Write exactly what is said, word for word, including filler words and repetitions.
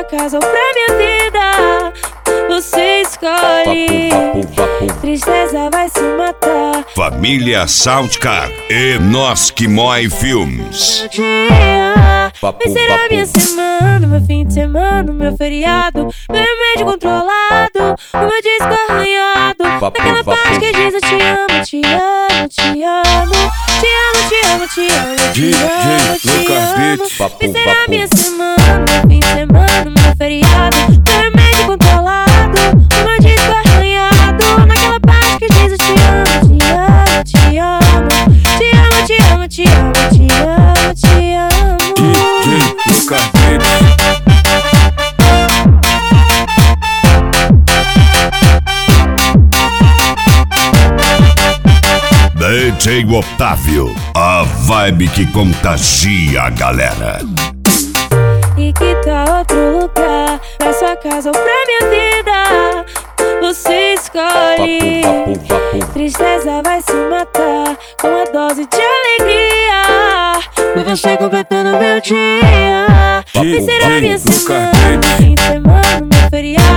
casa ou pra minha vida, você escolhe. Vapo, vapo, vapo. Tristeza vai se matar. Família Soundcar e Nós Que Mói Filmes. Dia, Vapo, vai ser a vapo. minha semana, meu fim de semana, meu feriado, meu remédio controlado, o meu disco arranhado. Vapo, Aquela vapo. parte que diz eu te amo, te amo, te amo, te amo, te amo, te amo, te D J amo, te Lucas amo. Beats. Vapo, Vai ser a vapo. minha semana, meu fim de semana, meu feriado, meu remédio controlado, o meu disco arranhado. Naquela parte que diz eu te amo, te amo, te amo, te amo, te amo, te amo, te amo, te amo. D J Lucas Beats. D J Otávio, a vibe que contagia a galera. E que tal outro lugar, pra sua casa ou pra minha vida, você escolhe. Vapo, vapo, vapo. Tristeza vai se matar com uma dose de alegria, com você completando meu dia. Vai ser a minha D J Lucas semana, Beats. fim de semana, meu feriado,